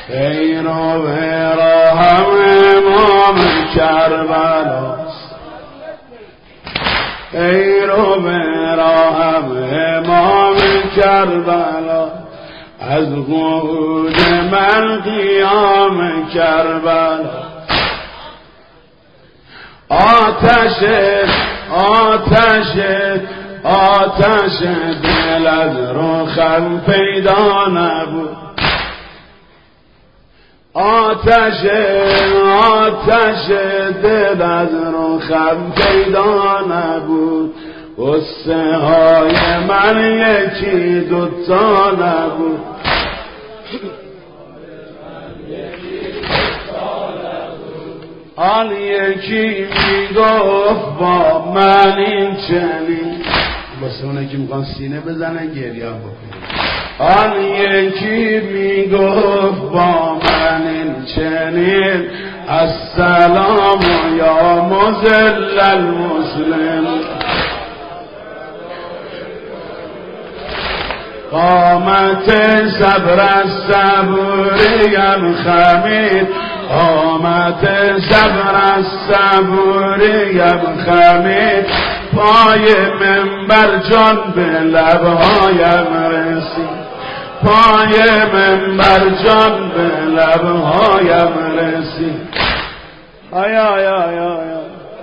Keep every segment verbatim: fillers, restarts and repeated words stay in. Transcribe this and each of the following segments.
ای رو به راهم امام کربلاست، ای رو به راهم امام کربلا، از قعود من قیام کربلا. آتش آتش آتش دل از رخم پیدا نبود، آتش آتش دل از رخم پیدا نبود، قصه های من یکی دوتا نبود، آن یکی میگفت با من این چنین، واسه اونه که میخوان سینه بزنن گریه هم بکنن، آن یکی میگفت با من این چنین، السلام یا مذل المسلم، قامت صبر الصبوریم خمید، قامت صبر الصبوریم خمید، پای منبر جان به لبهایم رسید، پای منبر جان به لبهایم رسید. آی آی آی آی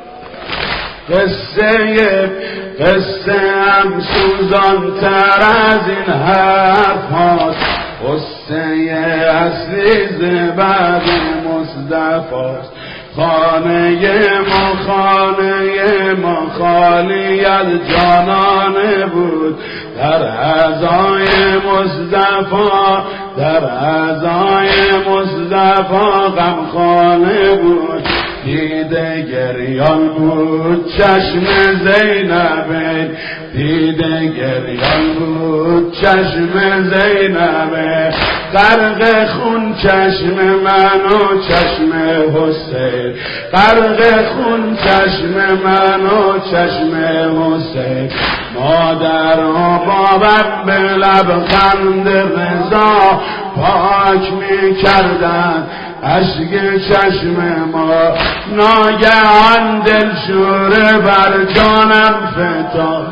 قصه قصه هم سوزان تر از این حرف هاست، قصه اصلی زبد مصطفاست، خانه ما خانه ما خالی از جانانه بود، در اعضای مصطفی در اعضای مصطفی غمخانه بود، دیده گریان بود چشم زینبه، دیده گریان بود چشم زینبه، غرق خون چشم من و چشم حسین، غرق خون چشم من و چشم حسین، مادر و بابم به لبخند رضا پاک می کردن اشک چشم ما، ناگهان دل شوره بر جانم فتاد،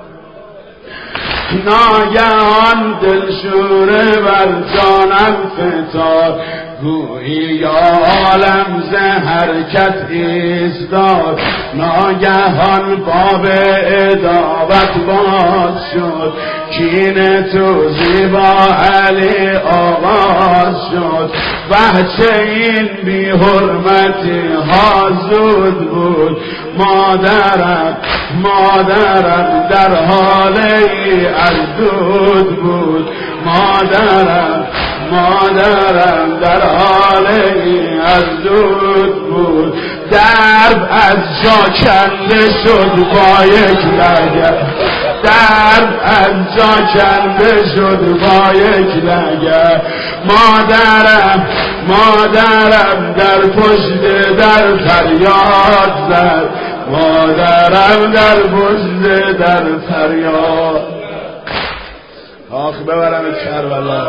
ناگهان دل شوره بر جانم فتاد، گویی عالم ز حرکت ایستاد، ناگهان باب عداوت باز شد، کین تو زیبا علی آغاز شد، وحچه این بی حرمتی ها زود بود، مادرم مادرم در حالی از دود بود، مادرم مادرم در حالی از دود بود، درب از جا کنده شد با یک لگد، درب از جا کنده شد با یک لگد، مادرم مادرم در پشت در فریاد زد، مادرم در پشت در فریاد. آخ ببرم کربلا.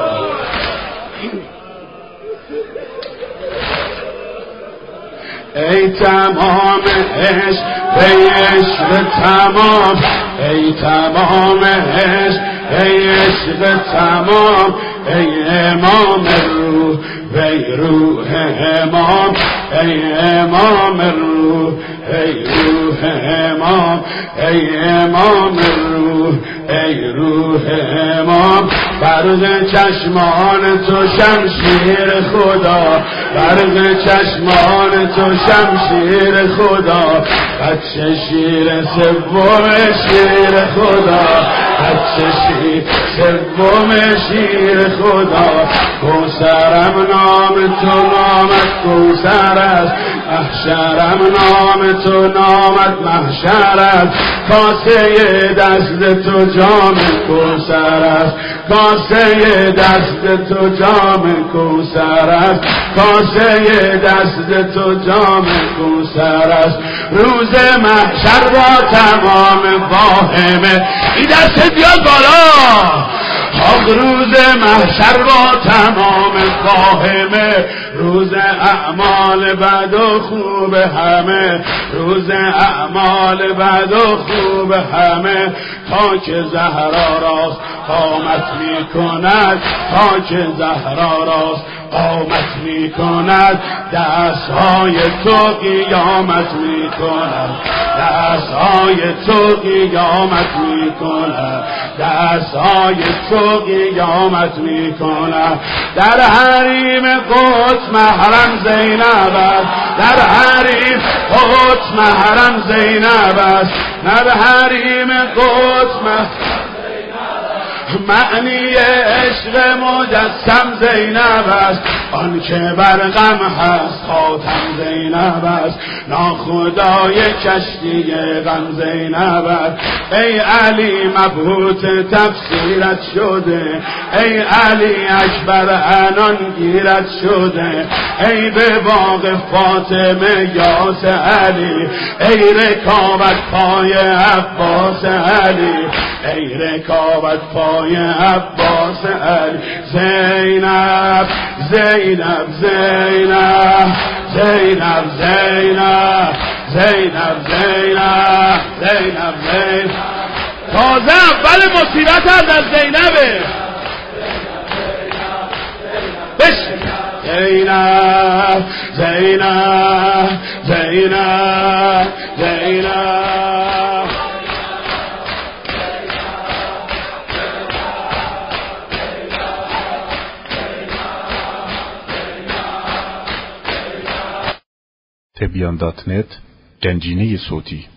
ای تمام عشق ای عشق تمام، ای تمام عشق ای عشق تمام، ای امام روح ای روح امام، ای امام روح ای روح امام، ای امام روح ای روح امام، برق چشمان تو شمشیر خدا، برق چشمان تو شمشیر خدا، بچه شیر سوم شیر خدا، بچه شیر سوم شیر خدا، کوثرم نام تو نامت کوثر است، محشرم نام تو نامت محشر است، کاسه دست تو جام کوثر است، کاسه دست تو جام کوثر است، کاسه دست تو جام کوثر است، روز محشر با تمام واهمه این دست بیاد بالا، آخ روز محشر با تمام واهمه، روز اعمال بد و خوب همه، روز اعمال بد و خوب همه. تا که زهرا راست قامت می کند، تا که زهرا راست قامت می کند، دستهای تو قیامت می کند، دستهای تو قیامت می کند، دستهای تو قیامت می کند. در حریم قدس محرم زینب است، در حریم قدس محرم زینب است، در حریم قدس محرم معنی عشق مجسم زینب است، آن که بر غم هست خاتم زینب است، ناخدای کشتی غم زینب است. ای علی مبهوت تفسیرت شده، ای علی اکبر عنان گیرت شده، ای به باغ فاطمه یاس علی، ای رکابت پای عباس علی، ای رکابت پای عباس علی. زینب زینب زینب زینب زینب زینب زینب زینب زینب. تازه اول مصیبت هم در زینبه. بشین زینب زینب زینب زینب. تبیان دات نت گنجینه صوتی